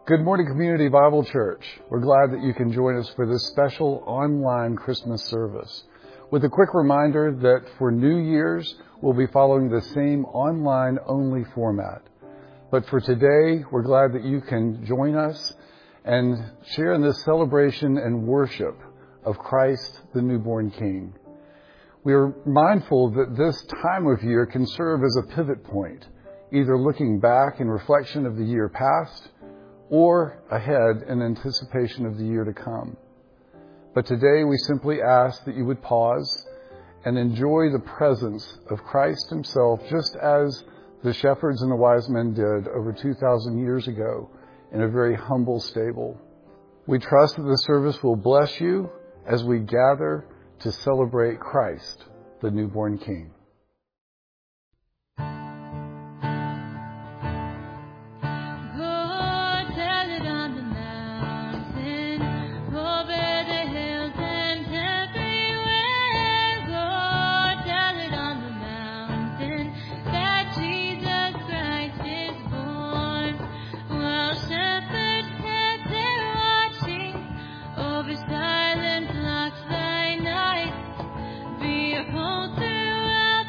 Good morning, Community Bible Church. We're glad that you can join us for this special online Christmas service. With a quick reminder that for New Year's, we'll be following the same online-only format. But for today, we're glad that you can join us and share in this celebration and worship of Christ, the newborn King. We are mindful that this time of year can serve as a pivot point, either looking back in reflection of the year past or ahead in anticipation of the year to come. But today we simply ask that you would pause and enjoy the presence of Christ himself, just as the shepherds and the wise men did over 2,000 years ago in a very humble stable. We trust that the service will bless you as we gather to celebrate Christ, the newborn King. Silent flocks by night, behold throughout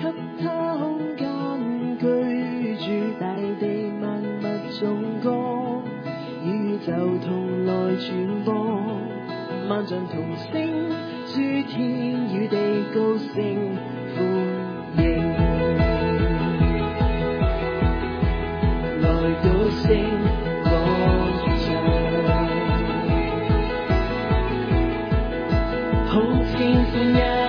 給他空間居住，大地萬物頌歌，宇宙同來傳播，萬象同聲，諸天與地高聲歡迎，來高聲歌唱，好天歡欣。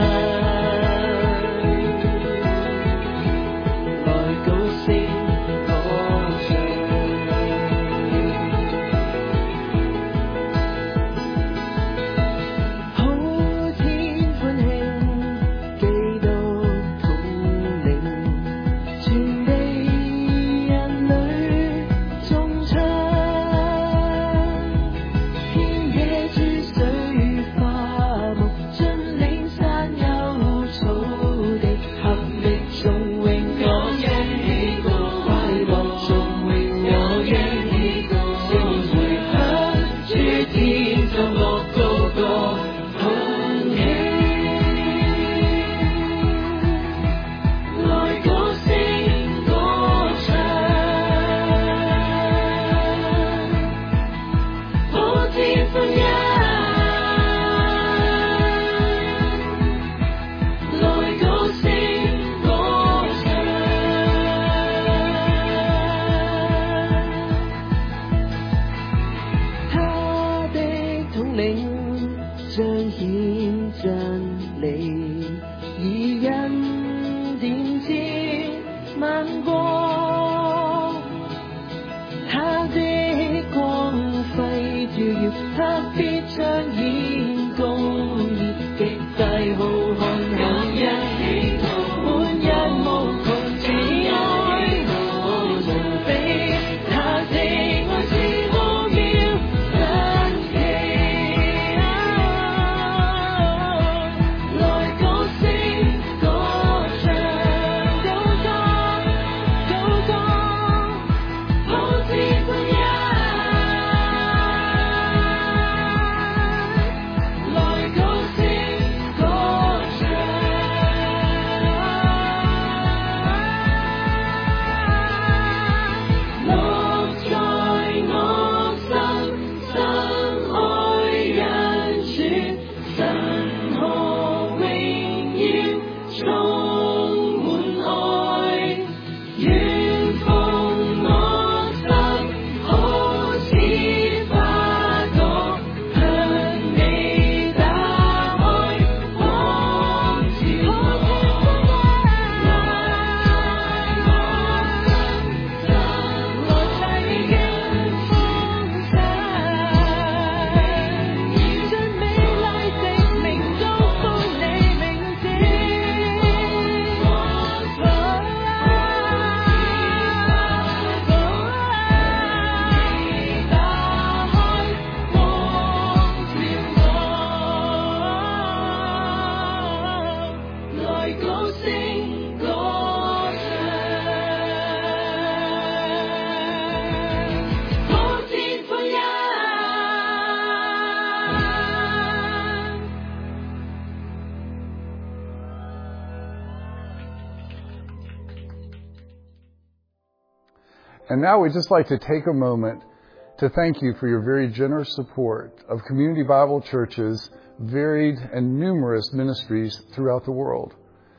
And now we'd just like to take a moment to thank you for your very generous support of Community Bible Church's varied and numerous ministries throughout the world.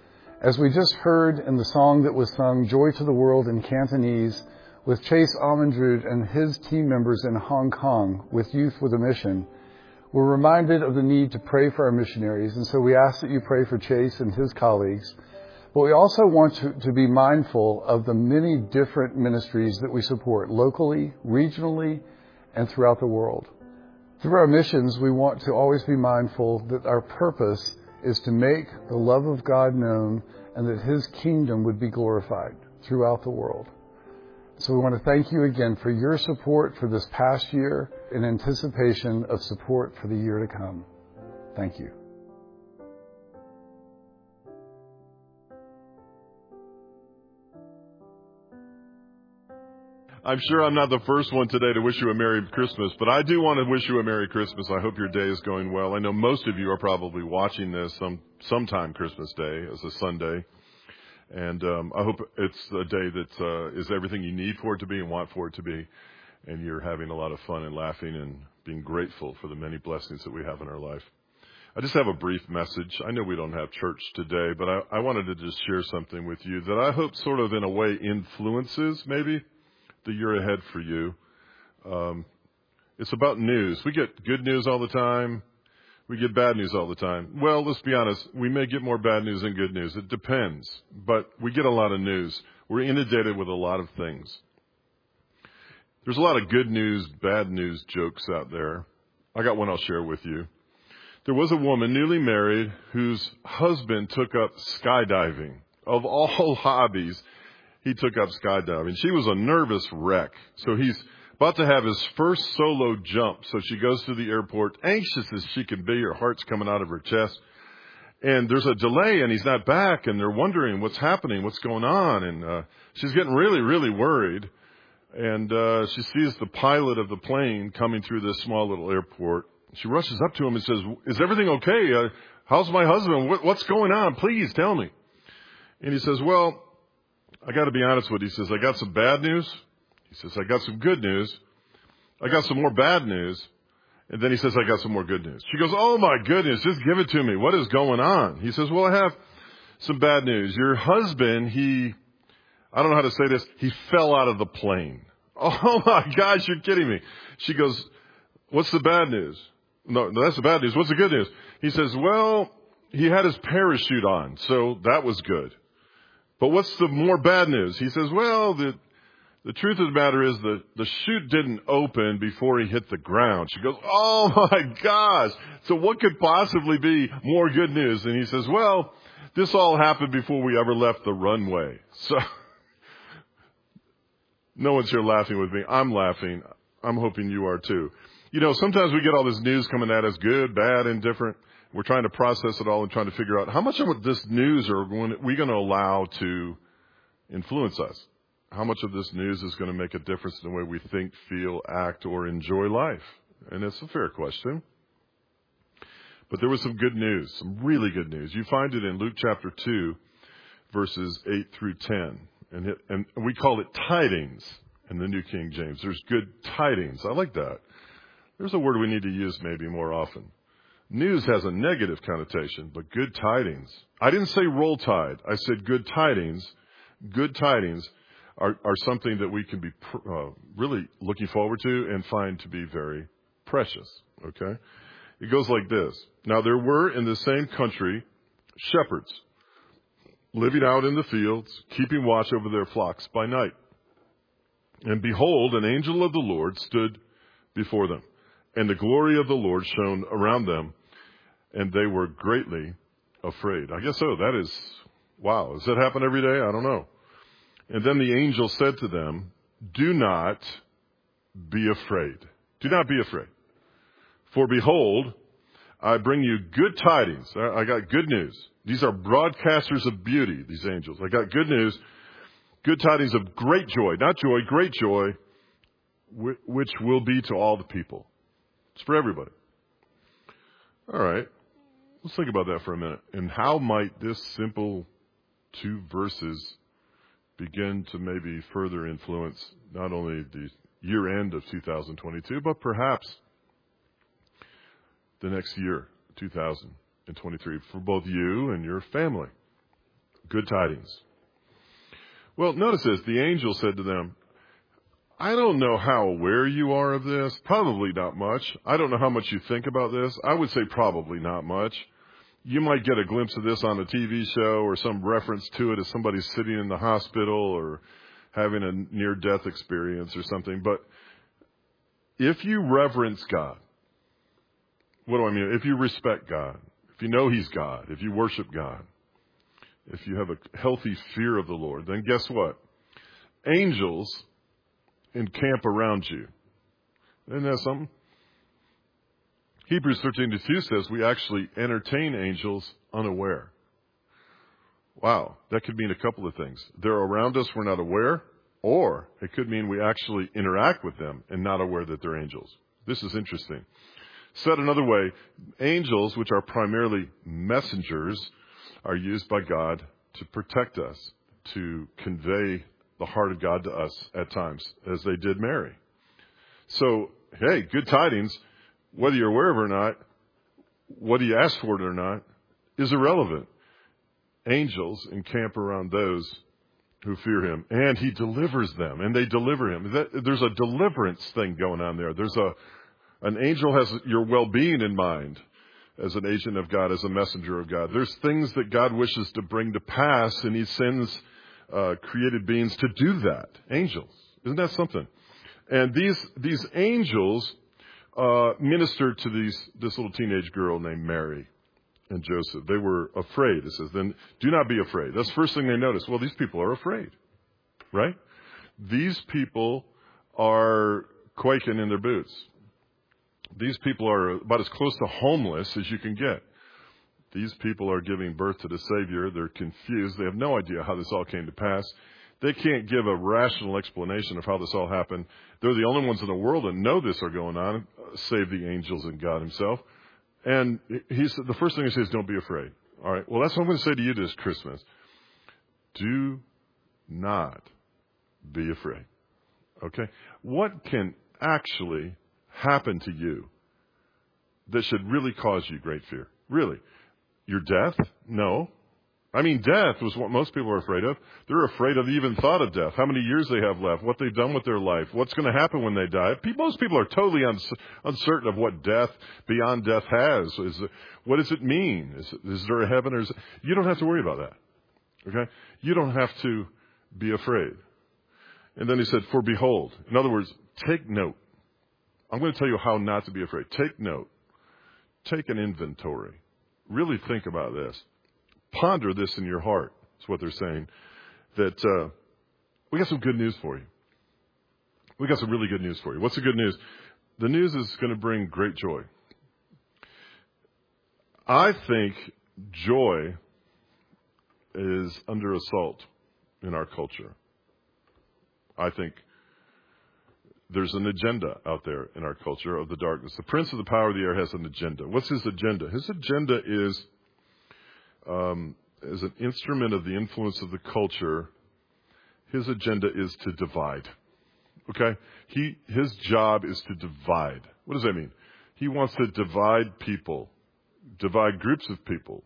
As we just heard in the song that was sung, Joy to the World in Cantonese, with Chase Amandrud and his team members in Hong Kong with Youth with a Mission, we're reminded of the need to pray for our missionaries. And so we ask that you pray for Chase and his colleagues. But we also want to be mindful of the many different ministries that we support locally, regionally, and throughout the world. Through our missions, we want to always be mindful that our purpose is to make the love of God known and that His kingdom would be glorified throughout the world. So we want to thank you again for your support for this past year in anticipation of support for the year to come. Thank you. I'm sure I'm not the first one today to wish you a Merry Christmas, but I do want to wish you a Merry Christmas. I hope your day is going well. I know most of you are probably watching this sometime Christmas Day as a Sunday. And I hope it's a day that is everything you need for it to be and want for it to be. And you're having a lot of fun and laughing and being grateful for the many blessings that we have in our life. I just have a brief message. I know we don't have church today, but I wanted to just share something with you that I hope sort of in a way influences maybe the year ahead for you. It's about news. We get good news all the time. We get bad news all the time. Well, let's be honest. We may get more bad news than good news. It depends. But we get a lot of news. We're inundated with a lot of things. There's a lot of good news, bad news jokes out there. I got one I'll share with you. There was a woman newly married whose husband took up skydiving. Of all hobbies, he took up skydiving. She was a nervous wreck. So he's about to have his first solo jump. So she goes to the airport, anxious as she can be. Her heart's coming out of her chest. And there's a delay, and he's not back. And they're wondering what's happening, what's going on. And she's getting really, really worried. And she sees the pilot of the plane coming through this small little airport. She rushes up to him and says, "Is everything okay? How's my husband? What's going on? Please tell me." And he says, "Well, I got to be honest with you." He says, "I got some bad news." He says, "I got some good news. I got some more bad news." And then he says, "I got some more good news." She goes, "Oh my goodness, just give it to me. What is going on?" He says, "Well, I have some bad news. Your husband, I don't know how to say this, he fell out of the plane." "Oh my gosh, you're kidding me." She goes, "What's the bad news?" No, that's the bad news. What's the good news? He says, "Well, he had his parachute on, so that was good. But what's the more bad news?" He says, "Well, the truth of the matter is that the chute didn't open before he hit the ground." She goes, "Oh my gosh. So what could possibly be more good news?" And he says, "Well, this all happened before we ever left the runway." So no one's here laughing with me. I'm laughing. I'm hoping you are too. You know, sometimes we get all this news coming at us, good, bad, indifferent. We're trying to process it all and trying to figure out how much of this news are we going to allow to influence us. How much of this news is going to make a difference in the way we think, feel, act, or enjoy life? And it's a fair question. But there was some good news, some really good news. You find it in Luke chapter 2, verses 8 through 10. And we call it tidings in the New King James. There's good tidings. I like that. There's a word we need to use maybe more often. News has a negative connotation, but good tidings. I didn't say roll tide. I said good tidings. Good tidings are something that we can be really looking forward to and find to be very precious. Okay? It goes like this. Now there were in the same country shepherds living out in the fields, keeping watch over their flocks by night. And behold, an angel of the Lord stood before them, and the glory of the Lord shone around them, and they were greatly afraid. I guess so. That is, wow. Does that happen every day? I don't know. And then the angel said to them, "Do not be afraid. Do not be afraid. For behold, I bring you good tidings." I got good news. These are broadcasters of beauty, these angels. I got good news. Good tidings of great joy. Not joy, great joy, which will be to all the people. It's for everybody. All right. Let's think about that for a minute. And how might this simple 2 verses begin to maybe further influence not only the year end of 2022, but perhaps the next year, 2023, for both you and your family. Good tidings. Well, notice this. The angel said to them, "I don't know how aware you are of this. Probably not much. I don't know how much you think about this. I would say probably not much. You might get a glimpse of this on a TV show or some reference to it as somebody's sitting in the hospital or having a near-death experience or something. But if you reverence God, what do I mean? If you respect God, if you know He's God, if you worship God, if you have a healthy fear of the Lord, then guess what? Angels encamp around you. Isn't that something? Hebrews 13:2 says we actually entertain angels unaware. Wow, that could mean a couple of things. They're around us, we're not aware, or it could mean we actually interact with them and not aware that they're angels. This is interesting. Said another way, angels, which are primarily messengers, are used by God to protect us to convey the heart of God to us at times, as they did Mary. So, hey, good tidings, whether you're aware of it or not, whether you ask for it or not, is irrelevant. Angels encamp around those who fear him, and he delivers them, and they deliver him. There's a deliverance thing going on there. An angel has your well-being in mind as an agent of God, as a messenger of God. There's things that God wishes to bring to pass, and he sends created beings to do that. Angels. Isn't that something? And these angels ministered to this little teenage girl named Mary and Joseph. They were afraid. It says, then do not be afraid. That's the first thing they notice. Well, these people are afraid, right? These people are quaking in their boots. These people are about as close to homeless as you can get. These people are giving birth to the Savior. They're confused. They have no idea how this all came to pass. They can't give a rational explanation of how this all happened. They're the only ones in the world that know this are going on, save the angels and God himself. And the first thing he says, don't be afraid. All right, well, that's what I'm going to say to you this Christmas. Do not be afraid. Okay? What can actually happen to you that should really cause you great fear? Really? Your death? No. I mean, death was what most people are afraid of. They're afraid of even thought of death, how many years they have left, what they've done with their life, what's going to happen when they die. Most people are totally uncertain of what death, beyond death, has. What does it mean? Is there a heaven? Or you don't have to worry about that. Okay? You don't have to be afraid. And then he said, for behold. In other words, take note. I'm going to tell you how not to be afraid. Take note. Take an inventory. Really think about this. Ponder this in your heart. That's what they're saying. That we got some good news for you. We got some really good news for you. What's the good news? The news is going to bring great joy. I think joy is under assault in our culture. I think there's an agenda out there in our culture of the darkness. The prince of the power of the air has an agenda. What's his agenda? His agenda is as an instrument of the influence of the culture, his agenda is to divide. Okay? His job is to divide. What does that mean? He wants to divide people, divide groups of people,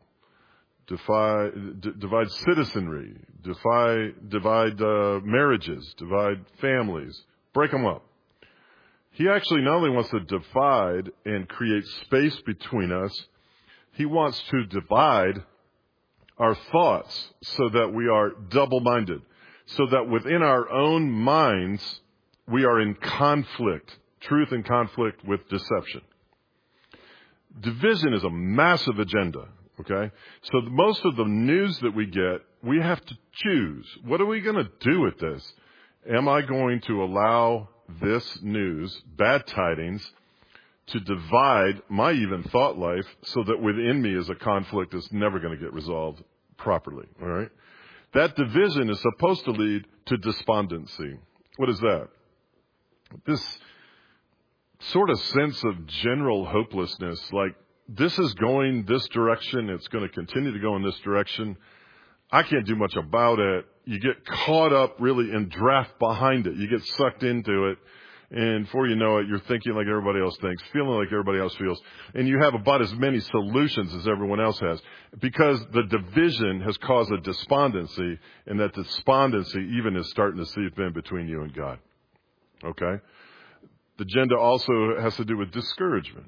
divide citizenry, divide marriages, divide families, break them up. He actually not only wants to divide and create space between us, he wants to divide our thoughts so that we are double-minded, so that within our own minds we are in conflict, truth in conflict with deception. Division is a massive agenda, okay? So most of the news that we get, we have to choose. What are we going to do with this? Am I going to allow this news, bad tidings, to divide my even thought life so that within me is a conflict that's never going to get resolved properly, all right? That division is supposed to lead to despondency. What is that? This sort of sense of general hopelessness, like this is going this direction, it's going to continue to go in this direction. I can't do much about it. You get caught up really in draft behind it. You get sucked into it. And before you know it, you're thinking like everybody else thinks, feeling like everybody else feels. And you have about as many solutions as everyone else has. Because the division has caused a despondency, and that despondency even is starting to seep in between you and God. Okay? The agenda also has to do with discouragement.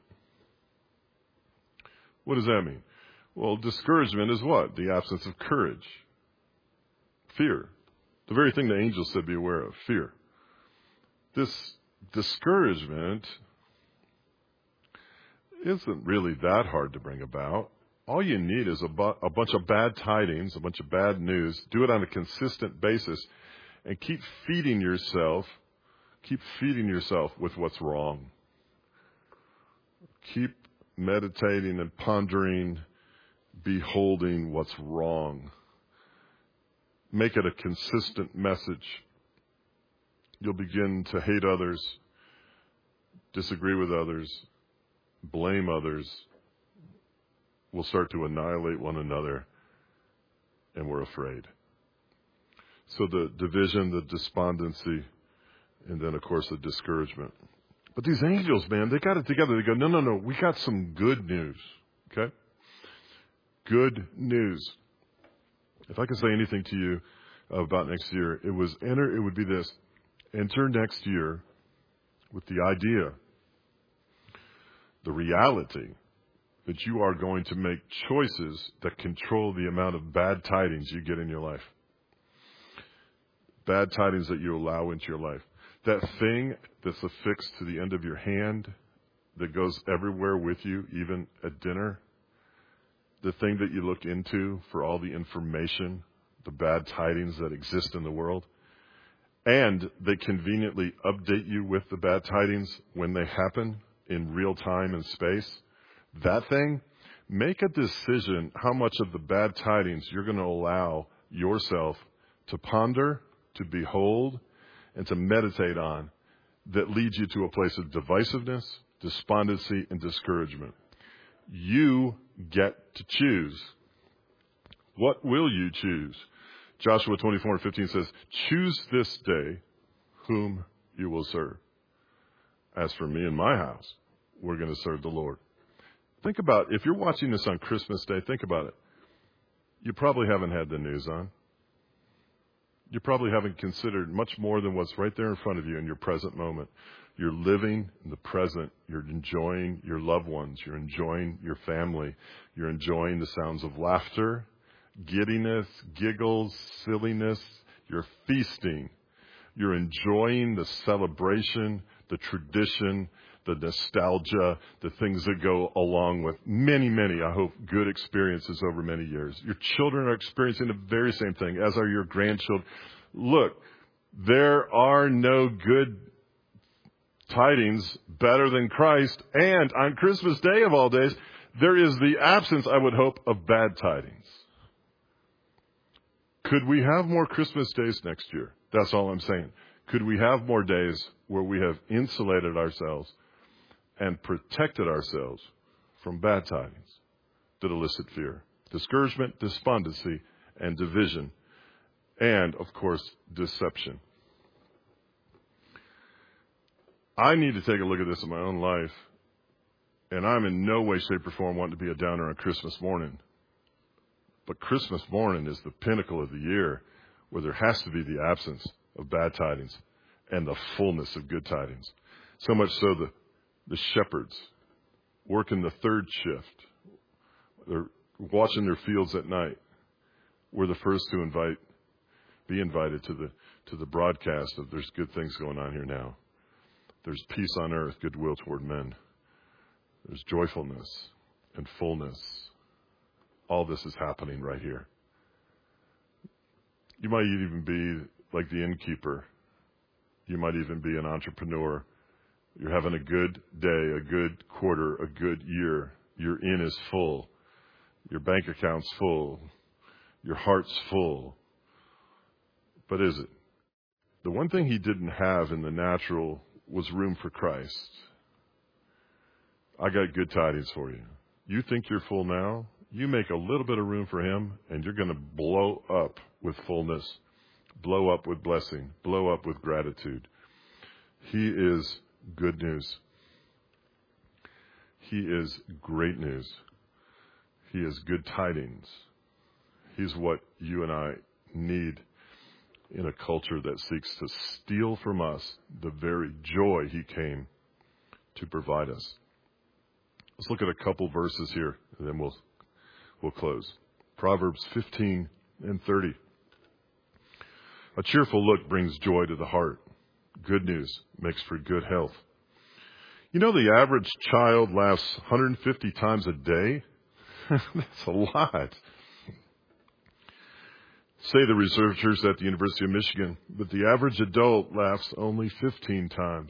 What does that mean? Well, discouragement is what? The absence of courage. Fear. The very thing the angels said be aware of. Fear. This discouragement isn't really that hard to bring about. All you need is a bunch of bad tidings, a bunch of bad news. Do it on a consistent basis and keep feeding yourself with what's wrong. Keep meditating and pondering, beholding what's wrong. Make it a consistent message. You'll begin to hate others, disagree with others, blame others. We'll start to annihilate one another, and we're afraid. So the division, the despondency, and then, of course, the discouragement. But these angels, man, they got it together. They go, no, we got some good news, okay? Good news. If I could say anything to you about next year, it would be this. Enter next year with the idea, the reality, that you are going to make choices that control the amount of bad tidings you get in your life. Bad tidings that you allow into your life. That thing that's affixed to the end of your hand that goes everywhere with you, even at dinner. The thing that you look into for all the information, the bad tidings that exist in the world. And they conveniently update you with the bad tidings when they happen in real time and space. That thing, make a decision how much of the bad tidings you're going to allow yourself to ponder, to behold, and to meditate on that leads you to a place of divisiveness, despondency, and discouragement. You get to choose. What will you choose? Joshua 24:15 says, choose this day whom you will serve. As for me and my house, we're going to serve the Lord. Think about, if you're watching this on Christmas Day, think about it. You probably haven't had the news on. You probably haven't considered much more than what's right there in front of you in your present moment. You're living in the present. You're enjoying your loved ones. You're enjoying your family. You're enjoying the sounds of laughter, giddiness, giggles, silliness. You're feasting. You're enjoying the celebration, the tradition, the nostalgia, the things that go along with many, I hope, good experiences over many years. Your children are experiencing the very same thing, as are your grandchildren. Look, there are no good tidings better than Christ. And on Christmas Day of all days, there is the absence, I would hope, of bad tidings. Could we have more Christmas days next year? That's all I'm saying. Could we have more days where we have insulated ourselves and protected ourselves from bad tidings that elicit fear, discouragement, despondency, and division, and, of course, deception? I need to take a look at this in my own life, and I'm in no way, shape, or form wanting to be a downer on Christmas morning. But Christmas morning is the pinnacle of the year where there has to be the absence of bad tidings and the fullness of good tidings. So much so the shepherds working the third shift, they're watching their fields at night, were the first to be invited to the broadcast of there's good things going on here now. There's peace on earth, goodwill toward men. There's joyfulness and fullness. All this is happening right here. You might even be like the innkeeper. You might even be an entrepreneur. You're having a good day, a good quarter, a good year. Your inn is full. Your bank account's full. Your heart's full. But is it? The one thing he didn't have in the natural was room for Christ. I got good tidings for you. You think you're full now? You make a little bit of room for him, and you're going to blow up with fullness, blow up with blessing, blow up with gratitude. He is good news. He is great news. He is good tidings. He's what you and I need in a culture that seeks to steal from us the very joy he came to provide us. Let's look at a couple verses here, and then we'll close. Proverbs 15 and 30. A cheerful look brings joy to the heart. Good news makes for good health. You know, the average child laughs 150 times a day? That's a lot. Say the researchers at the University of Michigan, but the average adult laughs only 15 times.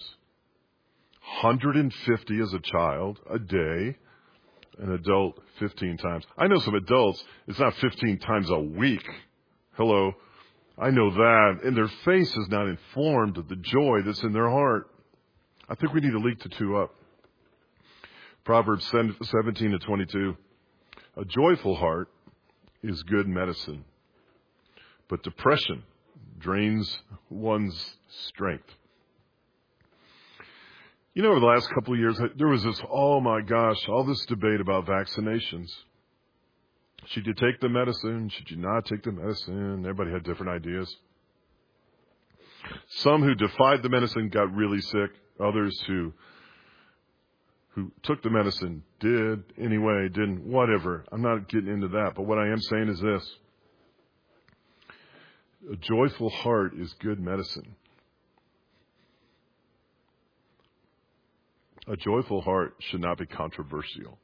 150 as a child a day, an adult 15 times. I know some adults, it's not 15 times a week. Hello. I know that. And their face is not informed of the joy that's in their heart. I think we need to link the two up. Proverbs 17 to 22. A joyful heart is good medicine, but depression drains one's strength. You know, over the last couple of years, there was this, oh my gosh, all this debate about vaccinations. Should you take the medicine? Should you not take the medicine? Everybody had different ideas. Some who defied the medicine got really sick. Others who took the medicine did anyway, didn't, whatever. I'm not getting into that. But what I am saying is this. A joyful heart is good medicine. A joyful heart should not be controversial.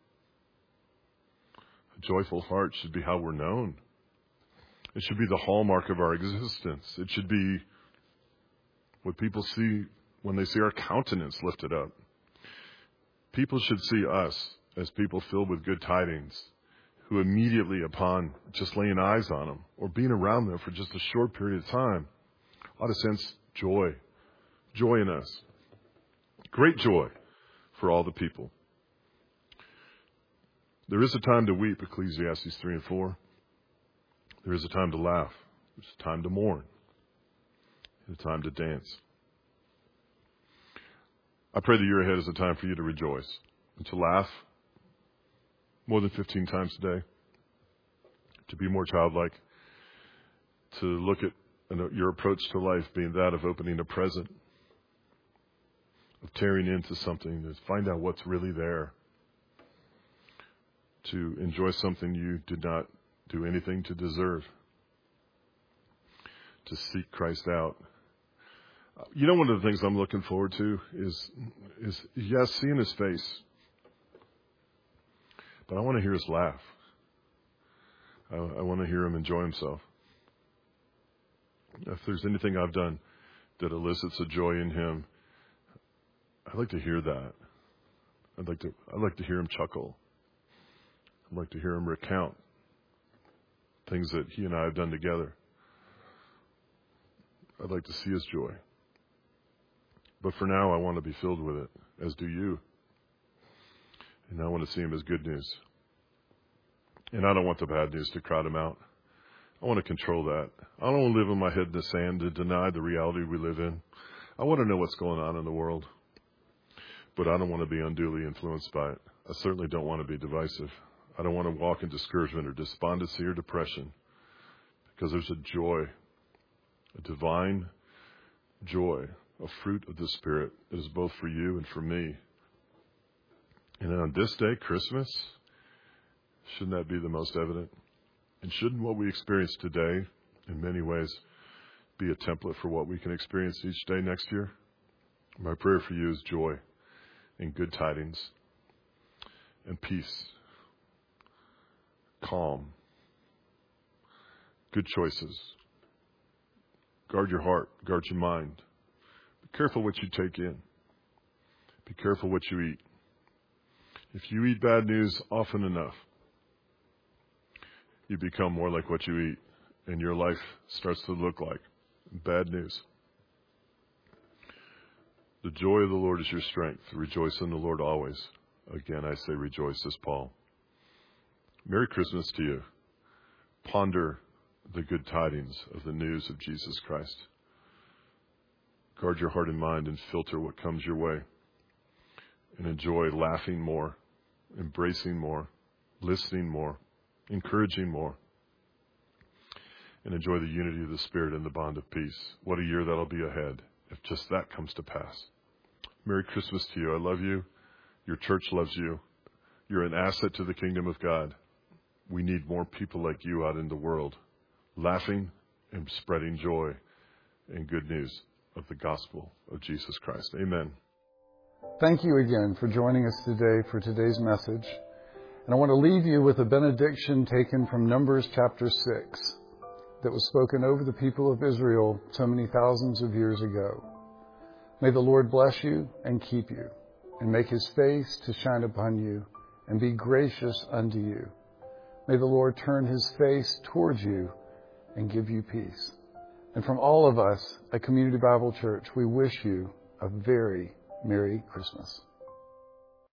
A joyful heart should be how we're known. It should be the hallmark of our existence. It should be what people see when they see our countenance lifted up. People should see us as people filled with good tidings, who immediately upon just laying eyes on them or being around them for just a short period of time ought to sense joy. Joy in us. Great joy for all the people. There is a time to weep, Ecclesiastes 3 and 4. There is a time to laugh. There's a time to mourn. And a time to dance. I pray the year ahead is a time for you to rejoice and to laugh more than 15 times a day, to be more childlike, to look at your approach to life being that of opening a present, of tearing into something, to find out what's really there, to enjoy something you did not do anything to deserve, to seek Christ out. You know, one of the things I'm looking forward to is yes, seeing his face, but I want to hear his laugh. I want to hear him enjoy himself. If there's anything I've done that elicits a joy in him, I'd like to hear that. I'd like to hear him chuckle. I'd like to hear him recount things that he and I have done together. I'd like to see his joy. But for now, I want to be filled with it, as do you. And I want to see him as good news. And I don't want the bad news to crowd him out. I want to control that. I don't want to live with my head in the sand to deny the reality we live in. I want to know what's going on in the world. But I don't want to be unduly influenced by it. I certainly don't want to be divisive. I don't want to walk in discouragement or despondency or depression. Because there's a joy, a divine joy, a fruit of the Spirit that is both for you and for me. And on this day, Christmas, shouldn't that be the most evident? And shouldn't what we experience today, in many ways, be a template for what we can experience each day next year? My prayer for you is joy and good tidings and peace, calm, good choices. Guard your heart, guard your mind. Be careful what you take in. Be careful what you eat. If you eat bad news often enough, you become more like what you eat, and your life starts to look like bad news. The joy of the Lord is your strength. Rejoice in the Lord always. Again, I say rejoice, says Paul. Merry Christmas to you. Ponder the good tidings of the news of Jesus Christ. Guard your heart and mind and filter what comes your way. And enjoy laughing more, embracing more, listening more, encouraging more. And enjoy the unity of the Spirit and the bond of peace. What a year that'll be ahead if just that comes to pass. Merry Christmas to you. I love you. Your church loves you. You're an asset to the kingdom of God. We need more people like you out in the world, laughing and spreading joy and good news of the gospel of Jesus Christ. Amen. Thank you again for joining us today for today's message. And I want to leave you with a benediction taken from Numbers chapter 6 that was spoken over the people of Israel so many thousands of years ago. May the Lord bless you and keep you, and make his face to shine upon you and be gracious unto you. May the Lord turn his face towards you and give you peace. And from all of us at Community Bible Church, we wish you a very Merry Christmas.